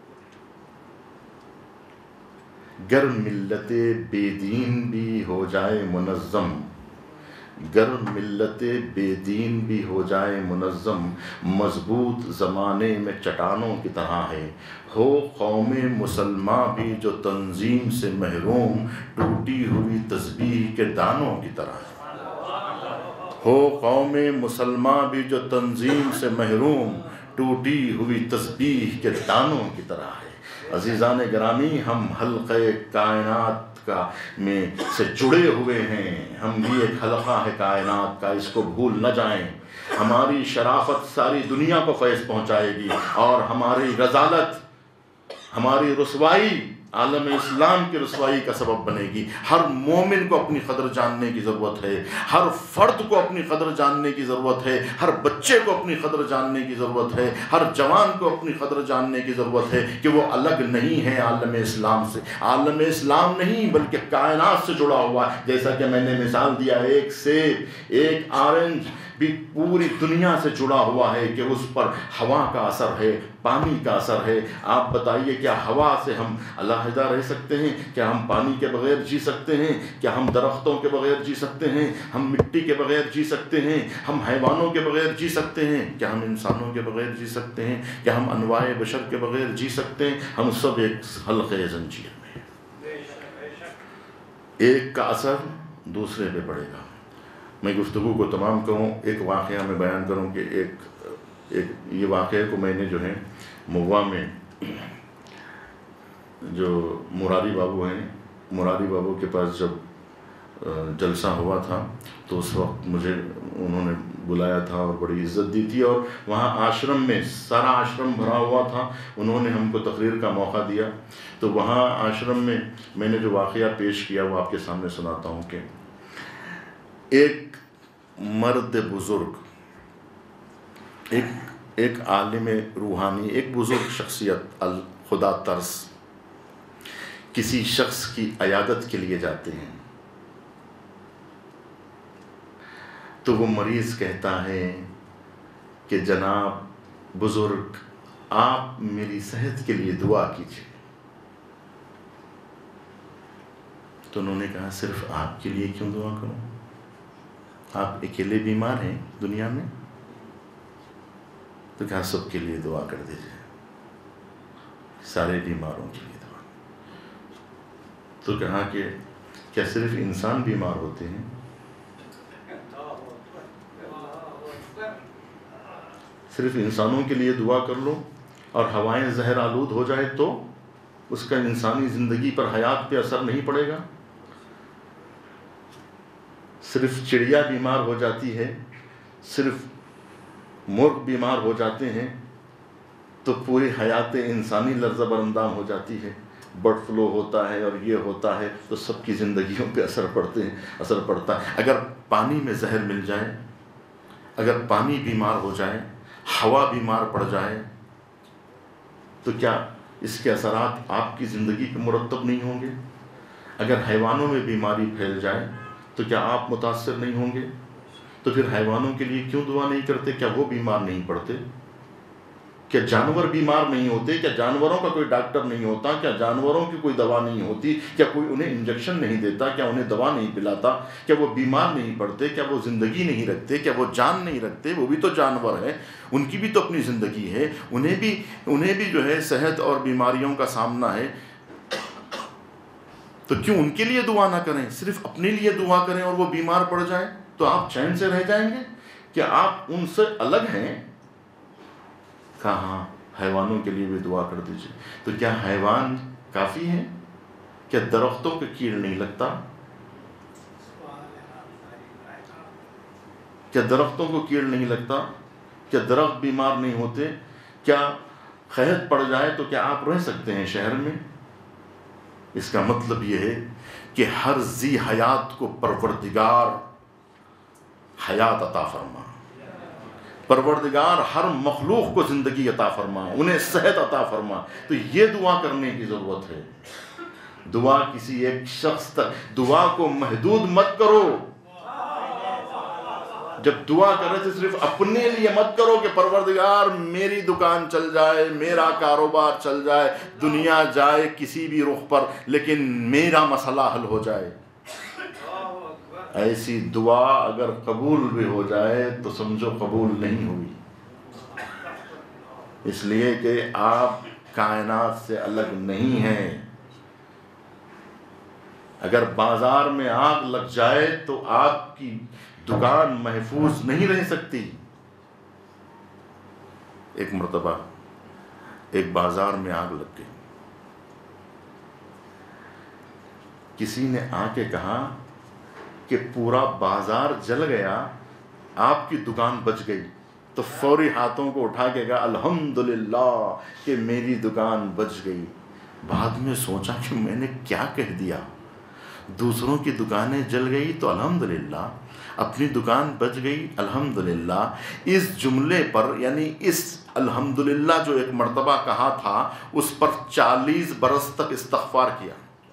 گر ملت بے دین بھی ہو جائے منظم، گر ملت بے دین بھی ہو جائے منظم، مضبوط زمانے میں چٹانوں کی طرح ہے، ہو قوم مسلمہ بھی جو تنظیم سے محروم، ٹوٹی ہوئی تسبیح کے دانوں کی طرح ہے۔ ہو قوم مسلمہ بھی جو تنظیم سے محروم، ٹوٹی ہوئی تسبیح کے دانوں کی طرح ہے۔ عزیزان گرامی، ہم حلقہ کائنات میں سے جڑے ہوئے ہیں، ہم بھی ایک حلقہ ہے کائنات کا، اس کو بھول نہ جائیں۔ ہماری شرافت ساری دنیا کو فیض پہنچائے گی، اور ہماری رذالت، ہماری رسوائی عالم اسلام کی رسوائی کا سبب بنے گی۔ ہر مومن کو اپنی قدر جاننے کی ضرورت ہے، ہر فرد کو اپنی قدر جاننے کی ضرورت ہے، ہر بچے کو اپنی قدر جاننے کی ضرورت ہے، ہر جوان کو اپنی قدر جاننے کی ضرورت ہے کہ وہ الگ نہیں ہے عالم اسلام سے۔ عالم اسلام نہیں بلکہ کائنات سے جڑا ہوا ہے۔ جیسا کہ میں نے مثال دیا، ایک سیب، ایک آرنج بھی پوری دنیا سے جڑا ہوا ہے کہ اس پر ہوا کا اثر ہے، پانی کا اثر ہے۔ آپ بتائیے کیا ہوا سے ہم علیحدہ رہ سکتے ہیں؟ کیا ہم پانی کے بغیر جی سکتے ہیں؟ کیا ہم درختوں کے بغیر جی سکتے ہیں؟ ہم مٹی کے بغیر جی سکتے ہیں؟ ہم حیوانوں کے بغیر جی سکتے ہیں؟ کیا ہم انسانوں کے بغیر جی سکتے ہیں؟ کیا ہم انواع بشر کے بغیر جی سکتے ہیں؟ ہم سب ایک حلقے زنجیر میں ہیں، ایک کا اثر دوسرے پہ پڑے گا۔ میں گفتگو کو تمام کروں، ایک واقعہ میں بیان کروں کہ ایک یہ واقعے کو میں نے جو ہے مغوا میں جو مراری بابو ہیں، مراری بابو کے پاس جب جلسہ ہوا تھا تو اس وقت مجھے انہوں نے بلایا تھا اور بڑی عزت دی تھی، اور وہاں آشرم میں سارا آشرم بھرا ہوا تھا، انہوں نے ہم کو تقریر کا موقع دیا۔ تو وہاں آشرم میں نے جو واقعہ پیش کیا وہ آپ کے سامنے سناتا ہوں کہ ایک مرد بزرگ، ایک عالم روحانی، ایک بزرگ شخصیت خدا ترس کسی شخص کی عیادت کے لیے جاتے ہیں، تو وہ مریض کہتا ہے کہ جناب بزرگ آپ میری صحت کے لیے دعا کیجیے۔ تو انہوں نے کہا صرف آپ کے لیے کیوں دعا کروں؟ آپ اکیلے بیمار ہیں دنیا میں؟ تو کہا سب کے لیے دعا کر دیجیے، سارے بیماروں کے لیے دعا۔ تو کہا کہ کیا صرف انسان بیمار ہوتے ہیں؟ صرف انسانوں کے لیے دعا کر لو اور ہوائیں زہر آلود ہو جائے تو اس کا انسانی زندگی پر، حیات پہ اثر نہیں پڑے گا؟ صرف چڑیا بیمار ہو جاتی ہے، صرف مرغ بیمار ہو جاتے ہیں تو پوری حیات انسانی لرزہ برندام ہو جاتی ہے۔ برڈ فلو ہوتا ہے اور یہ ہوتا ہے تو سب کی زندگیوں پہ اثر پڑتا ہے۔ اگر پانی میں زہر مل جائے، اگر پانی بیمار ہو جائے، ہوا بیمار پڑ جائے تو کیا اس کے اثرات آپ کی زندگی پہ مرتب نہیں ہوں گے؟ اگر حیوانوں میں بیماری پھیل جائے تو کیا آپ متاثر نہیں ہوں گے؟ تو پھر حیوانوں کے لیے کیوں دعا نہیں کرتے؟ کیا وہ بیمار نہیں پڑتے؟ کیا جانور بیمار نہیں ہوتے؟ کیا جانوروں کا کوئی ڈاکٹر نہیں ہوتا؟ کیا جانوروں کی کوئی دوا نہیں ہوتی؟ کیا کوئی انہیں انجیکشن نہیں دیتا؟ کیا انہیں دوا نہیں پلاتا؟ کیا وہ بیمار نہیں پڑتے؟ کیا وہ زندگی نہیں رکھتے؟ کیا وہ جان نہیں رکھتے؟ وہ بھی تو جانور ہیں، ان کی بھی تو اپنی زندگی ہے، انہیں بھی جو ہے صحت اور بیماریوں کا سامنا ہے۔ تو کیوں ان کے لیے دعا نہ کریں، صرف اپنے لیے دعا کریں اور وہ بیمار پڑ جائیں تو آپ چین سے رہ جائیں گے؟ کیا آپ ان سے الگ ہیں؟ کہا ہاں، حیوانوں کے لیے بھی دعا کر دیجیے۔ تو کیا حیوان کافی ہیں؟ کیا درختوں پہ کیڑ نہیں لگتا؟ کیا درختوں کو کیڑ نہیں لگتا؟ کیا درخت بیمار نہیں ہوتے؟ کیا قحط پڑ جائے تو کیا آپ رہ سکتے ہیں شہر میں؟ اس کا مطلب یہ ہے کہ ہر ذی حیات کو پروردگار حیات عطا فرما، پروردگار ہر مخلوق کو زندگی عطا فرما، انہیں صحت عطا فرما۔ تو یہ دعا کرنے کی ضرورت ہے۔ دعا کسی ایک شخص تک، دعا کو محدود مت کرو۔ جب دعا کرے تو صرف اپنے لیے مت کرو کہ پروردگار میری دکان چل جائے، میرا کاروبار چل جائے، دنیا جائے کسی بھی رخ پر، لیکن میرا مسئلہ حل ہو جائے۔ ایسی دعا اگر قبول بھی ہو جائے تو سمجھو قبول نہیں ہوئی، اس لیے کہ آپ کائنات سے الگ نہیں ہیں۔ اگر بازار میں آگ لگ جائے تو آپ کی دکان محفوظ نہیں رہ سکتی۔ ایک مرتبہ ایک بازار میں آگ لگ گئی، کسی نے آ کے کہا کہ پورا بازار جل گیا، آپ کی دکان بچ گئی، تو فوری ہاتھوں کو اٹھا کے کہا الحمدللہ کہ میری دکان بچ گئی۔ بعد میں سوچا کہ میں نے کیا کہہ دیا، دوسروں کی دکانیں جل گئی تو الحمدللہ، اپنی دکان بچ گئی الحمدللہ۔ اس جملے پر یعنی اس الحمدللہ جو ایک مرتبہ کہا تھا اس پر 40 برس تک استغفار کیا۔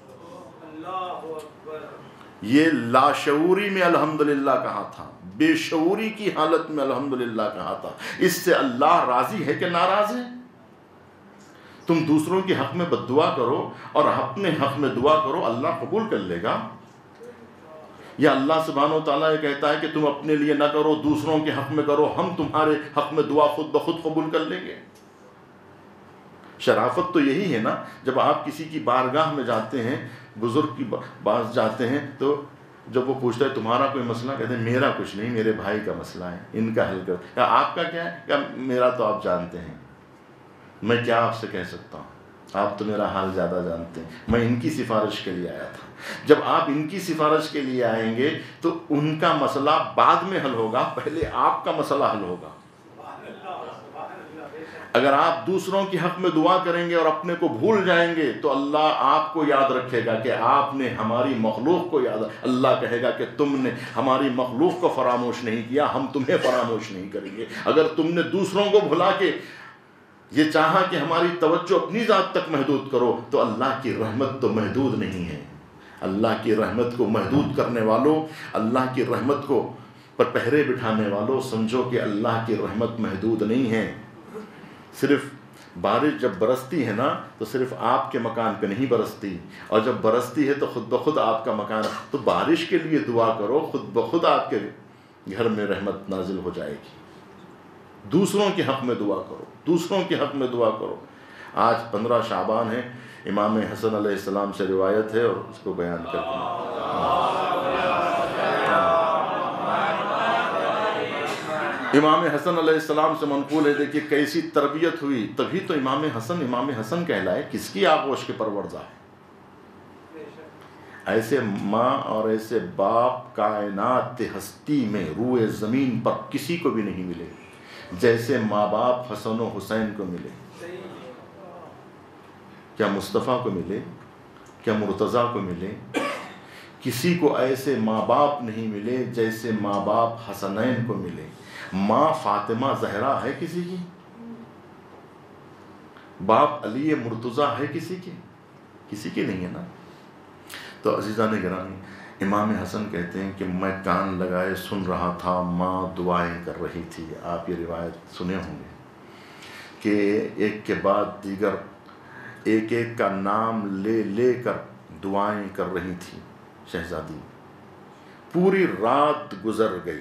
یہ لاشعوری میں الحمدللہ کہا تھا، بے شعوری کی حالت میں الحمدللہ کہا تھا۔ اس سے اللہ راضی ہے کہ ناراض ہے؟ تم دوسروں کے حق میں بد دعا کرو اور اپنے حق میں دعا کرو، اللہ قبول کر لے گا؟ یا اللہ سبحانہ و تعالیٰ یہ کہتا ہے کہ تم اپنے لیے نہ کرو، دوسروں کے حق میں کرو، ہم تمہارے حق میں دعا خود بخود قبول کر لیں گے؟ شرافت تو یہی ہے نا، جب آپ کسی کی بارگاہ میں جاتے ہیں، بزرگ کی پاس جاتے ہیں، تو جب وہ پوچھتا ہے تمہارا کوئی مسئلہ، کہتے ہیں میرا کچھ نہیں، میرے بھائی کا مسئلہ ہے، ان کا حل کر۔ یا آپ کا کیا ہے؟ یا میرا تو آپ جانتے ہیں، میں کیا آپ سے کہہ سکتا ہوں، آپ تو میرا حال زیادہ جانتے ہیں، میں ان کی سفارش کے لیے آیا تھا۔ جب آپ ان کی سفارش کے لیے آئیں گے تو ان کا مسئلہ بعد میں حل ہوگا، پہلے آپ کا مسئلہ حل ہوگا۔ اگر آپ دوسروں کی حق میں دعا کریں گے اور اپنے کو بھول جائیں گے تو اللہ آپ کو یاد رکھے گا کہ آپ نے ہماری مخلوق کو یاد، اللہ کہے گا کہ تم نے ہماری مخلوق کو فراموش نہیں کیا، ہم تمہیں فراموش نہیں کریں گے۔ اگر تم نے دوسروں کو بھلا کے یہ چاہا کہ ہماری توجہ اپنی ذات تک محدود کرو تو اللہ کی رحمت تو محدود نہیں ہے۔ اللہ کی رحمت کو محدود کرنے والوں، اللہ کی رحمت کو پر پہرے بٹھانے والوں، سمجھو کہ اللہ کی رحمت محدود نہیں ہے۔ صرف بارش جب برستی ہے نا تو صرف آپ کے مکان پہ نہیں برستی، اور جب برستی ہے تو خود بخود آپ کا مکان، تو بارش کے لیے دعا کرو، خود بخود آپ کے گھر میں رحمت نازل ہو جائے گی۔ دوسروں کے حق میں دعا کرو، دوسروں کے حق میں دعا کرو۔ آج 15 شعبان ہے، امام حسن علیہ السلام سے روایت ہے اور اس کو بیان کرتے ہیں۔ امام حسن علیہ السلام سے منقول ہے، دیکھیے کیسی تربیت ہوئی، تبھی تو امام حسن کہلائے، کس کی آغوش کے پروردگار۔ ایسے ماں اور ایسے باپ کائنات ہستی میں روئے زمین پر کسی کو بھی نہیں ملے جیسے ماں باپ حسن و حسین کو ملے۔ کیا مصطفیٰ کو ملے، کیا مرتضیٰ کو ملے؟ کسی کو ایسے ماں باپ نہیں ملے جیسے ماں باپ حسنین کو ملے۔ ماں فاطمہ زہرا ہے کسی کی؟ باپ علی مرتضیٰ ہے کسی کی؟ کسی کی نہیں ہے نا۔ تو عزیزان گرامی، امام حسن کہتے ہیں کہ میں کان لگائے سن رہا تھا، ماں دعائیں کر رہی تھی۔ آپ یہ روایت سنے ہوں گے کہ ایک کے بعد دیگر ایک ایک کا نام لے لے کر دعائیں کر رہی تھی شہزادی۔ پوری رات گزر گئی،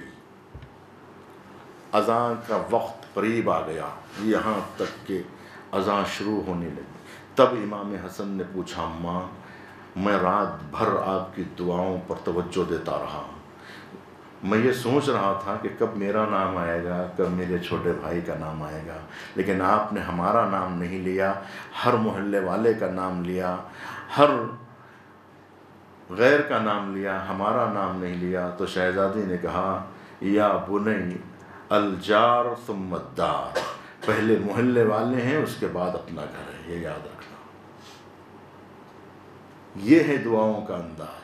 اذان کا وقت قریب آ گیا، یہاں تک کہ اذان شروع ہونے لگی۔ تب امام حسن نے پوچھا، ماں میں رات بھر آپ کی دعاؤں پر توجہ دیتا رہا، میں یہ سوچ رہا تھا کہ کب میرا نام آئے گا، کب میرے چھوٹے بھائی کا نام آئے گا، لیکن آپ نے ہمارا نام نہیں لیا، ہر محلے والے کا نام لیا، ہر غیر کا نام لیا، ہمارا نام نہیں لیا۔ تو شہزادی نے کہا، یا بنی الجار ثم الدار، پہلے محلے والے ہیں، اس کے بعد اپنا گھر ہے، یہ یاد رکھنا۔ یہ ہے دعاؤں کا انداز۔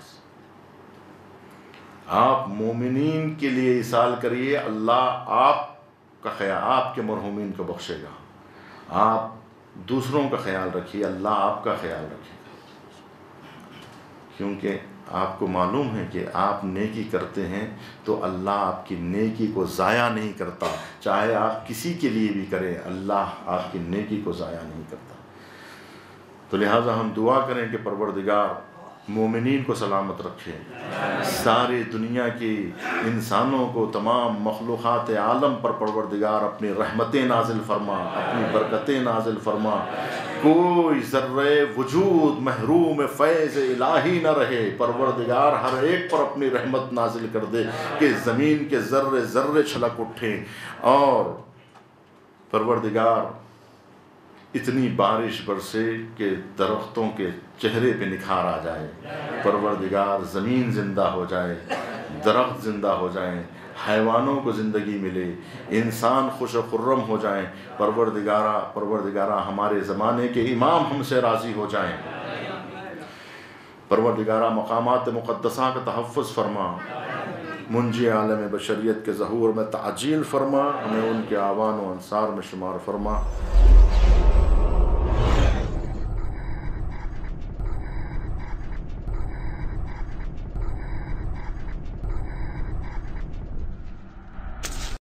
آپ مومنین کے لیے اصال کریے، اللہ آپ کا خیال، آپ کے مرحومین کو بخشے گا۔ آپ دوسروں کا خیال رکھیے، اللہ آپ کا خیال رکھے گا، کیونکہ آپ کو معلوم ہے کہ آپ نیکی کرتے ہیں تو اللہ آپ کی نیکی کو ضائع نہیں کرتا، چاہے آپ کسی کے لیے بھی کریں، اللہ آپ کی نیکی کو ضائع نہیں کرتا۔ تو لہٰذا ہم دعا کریں کہ پروردگار مومنین کو سلامت رکھے، ساری دنیا کی انسانوں کو، تمام مخلوقات عالم پر پروردگار اپنی رحمتیں نازل فرما، اپنی برکتیں نازل فرما، کوئی ذرے وجود محروم فیض الہی نہ رہے۔ پروردگار ہر ایک پر اپنی رحمت نازل کر دے کہ زمین کے ذرے ذرے چھلک اٹھیں، اور پروردگار اتنی بارش برسے کہ درختوں کے چہرے پہ نکھار آ جائے، پروردگار زمین زندہ ہو جائے، درخت زندہ ہو جائیں، حیوانوں کو زندگی ملے، انسان خوش و خرم ہو جائیں۔ پروردگارہ ہمارے زمانے کے امام ہم سے راضی ہو جائیں۔ پروردگارہ مقامات مقدسہ کا تحفظ فرما، منجی عالم بشریت کے ظہور میں تعجیل فرما، ہمیں ان کے آوان و انصار میں شمار فرما۔